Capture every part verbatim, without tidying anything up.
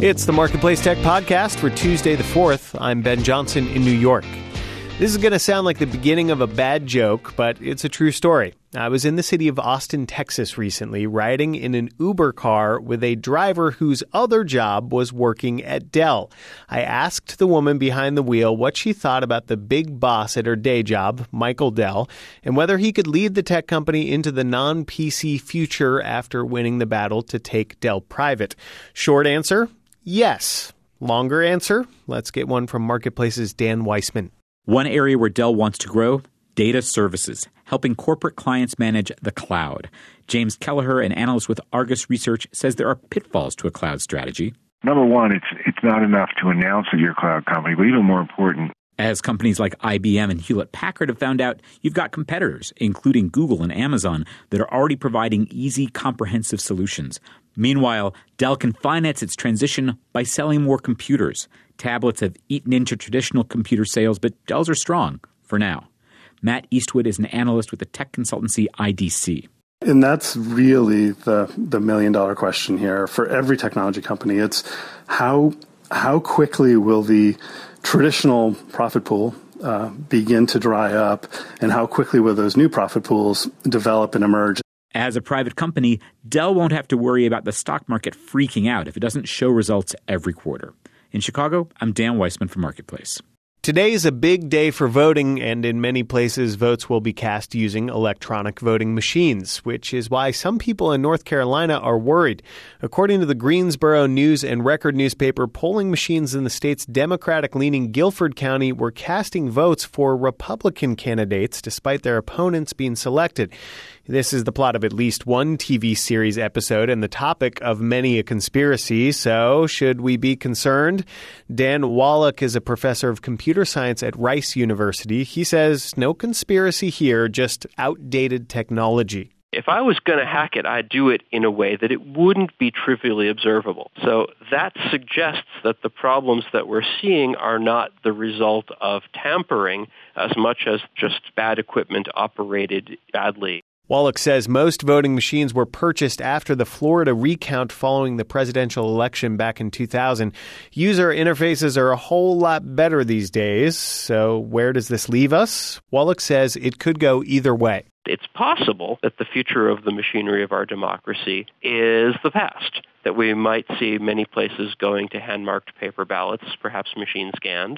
It's the Marketplace Tech Podcast for Tuesday the fourth. I'm Ben Johnson in New York. This is going to sound like the beginning of a bad joke, but it's a true story. I was in the city of Austin, Texas recently, riding in an Uber car with a driver whose other job was working at Dell. I asked the woman behind the wheel what she thought about the big boss at her day job, Michael Dell, and whether he could lead the tech company into the non-P C future after winning the battle to take Dell private. Short answer, yes. Longer answer, let's get one from Marketplace's Dan Weissman. One area where Dell wants to grow, data services, helping corporate clients manage the cloud. James Kelleher, an analyst with Argus Research, says there are pitfalls to a cloud strategy. Number one, it's it's not enough to announce that you're a cloud company, but even more important, as companies like I B M and Hewlett-Packard have found out, you've got competitors, including Google and Amazon, that are already providing easy, comprehensive solutions. Meanwhile, Dell can finance its transition by selling more computers. Tablets have eaten into traditional computer sales, but Dells are strong for now. Matt Eastwood is an analyst with the tech consultancy I D C. And that's really the the million-dollar question here for every technology company. It's how how quickly will the traditional profit pool uh, begin to dry up, and how quickly will those new profit pools develop and emerge? As a private company, Dell won't have to worry about the stock market freaking out if it doesn't show results every quarter. In Chicago, I'm Dan Weissman for Marketplace. Today is a big day for voting, and in many places, votes will be cast using electronic voting machines, which is why some people in North Carolina are worried. According to the Greensboro News and Record newspaper, polling machines in the state's Democratic-leaning Guilford County were casting votes for Republican candidates despite their opponents being selected. This is the plot of at least one T V series episode and the topic of many a conspiracy. So, should we be concerned? Dan Wallach is a professor of computer science at Rice University. He says no conspiracy here, just outdated technology. If I was going to hack it, I'd do it in a way that it wouldn't be trivially observable. So that suggests that the problems that we're seeing are not the result of tampering as much as just bad equipment operated badly. Wallach says most voting machines were purchased after the Florida recount following the presidential election back in two thousand. User interfaces are a whole lot better these days. So where does this leave us? Wallach says it could go either way. It's possible that the future of the machinery of our democracy is the past, that we might see many places going to hand-marked paper ballots, perhaps machine-scanned,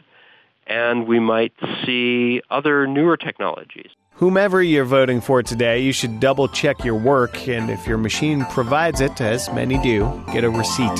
and we might see other newer technologies. Whomever you're voting for today, you should double-check your work, and if your machine provides it, as many do, get a receipt.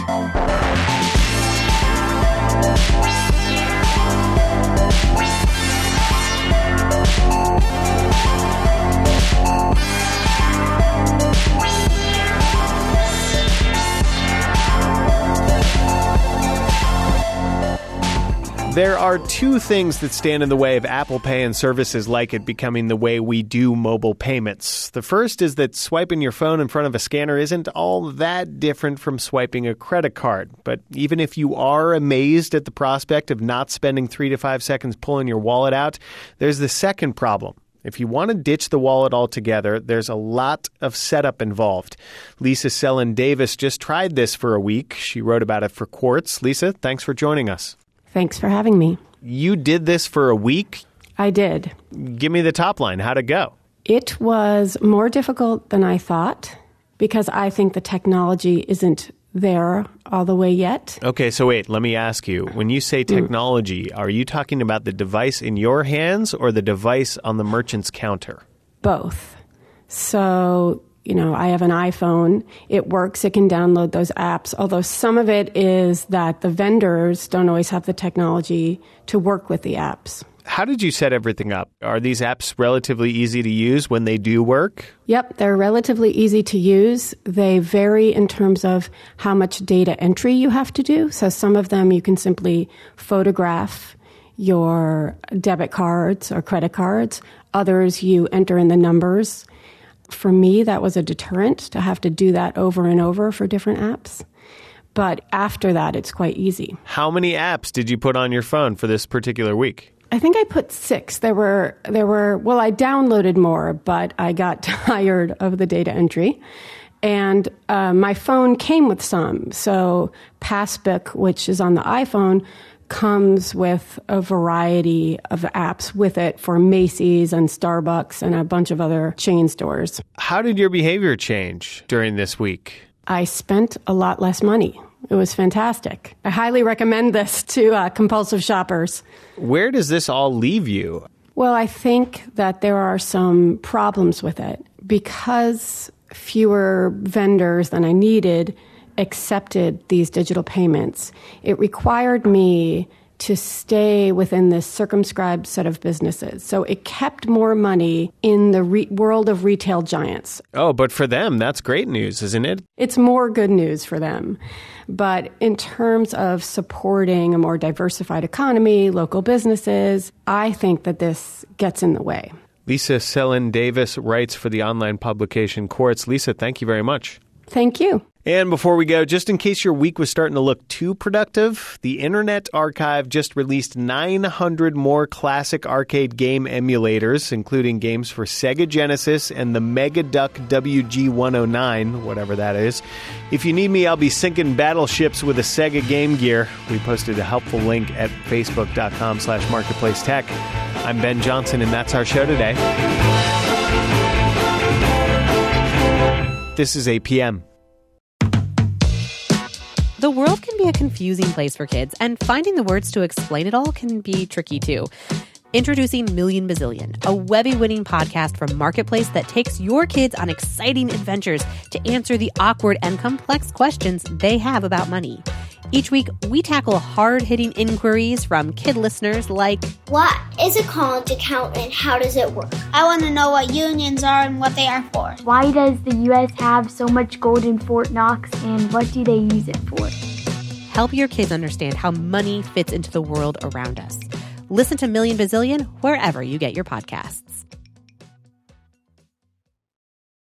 There are two things that stand in the way of Apple Pay and services like it becoming the way we do mobile payments. The first is that swiping your phone in front of a scanner isn't all that different from swiping a credit card. But even if you are amazed at the prospect of not spending three to five seconds pulling your wallet out, there's the second problem. If you want to ditch the wallet altogether, there's a lot of setup involved. Lisa Sellen Davis just tried this for a week. She wrote about it for Quartz. Lisa, thanks for joining us. Thanks for having me. You did this for a week? I did. Give me the top line. How'd it go? It was more difficult than I thought because I think the technology isn't there all the way yet. Okay, so wait, let me ask you. When you say technology, mm. are you talking about the device in your hands or the device on the merchant's counter? Both. So, you know, I have an iPhone. It works. It can download those apps, although some of it is that the vendors don't always have the technology to work with the apps. How did you set everything up? Are these apps relatively easy to use when they do work? Yep, they're relatively easy to use. They vary in terms of how much data entry you have to do. So some of them you can simply photograph your debit cards or credit cards. Others you enter in the numbers. For me, that was a deterrent to have to do that over and over for different apps. But after that, it's quite easy. How many apps did you put on your phone for this particular week? I think I put six. There were, there were. Well, I downloaded more, but I got tired of the data entry. And uh, my phone came with some. So Passbook, which is on the iPhone, comes with a variety of apps with it for Macy's and Starbucks and a bunch of other chain stores. How did your behavior change during this week? I spent a lot less money. It was fantastic. I highly recommend this to uh, compulsive shoppers. Where does this all leave you? Well, I think that there are some problems with it. Because fewer vendors than I needed accepted these digital payments, it required me to stay within this circumscribed set of businesses. So it kept more money in the re- world of retail giants. Oh, but for them, that's great news, isn't it? It's more good news for them. But in terms of supporting a more diversified economy, local businesses, I think that this gets in the way. Lisa Selin Davis writes for the online publication Quartz. Lisa, thank you very much. Thank you. And before we go, just in case your week was starting to look too productive, the Internet Archive just released nine hundred more classic arcade game emulators, including games for Sega Genesis and the Megaduck W G one oh nine, whatever that is. If you need me, I'll be sinking battleships with a Sega Game Gear. We posted a helpful link at facebook.com slash marketplace tech. I'm Ben Johnson, and that's our show today. This is A P M. The world can be a confusing place for kids, and finding the words to explain it all can be tricky too. Introducing Million Bazillion, a Webby-winning podcast from Marketplace that takes your kids on exciting adventures to answer the awkward and complex questions they have about money. Each week, we tackle hard-hitting inquiries from kid listeners like, what is a college account and how does it work? I want to know what unions are and what they are for. Why does the U S have so much gold in Fort Knox and what do they use it for? Help your kids understand how money fits into the world around us. Listen to Million Bazillion wherever you get your podcasts.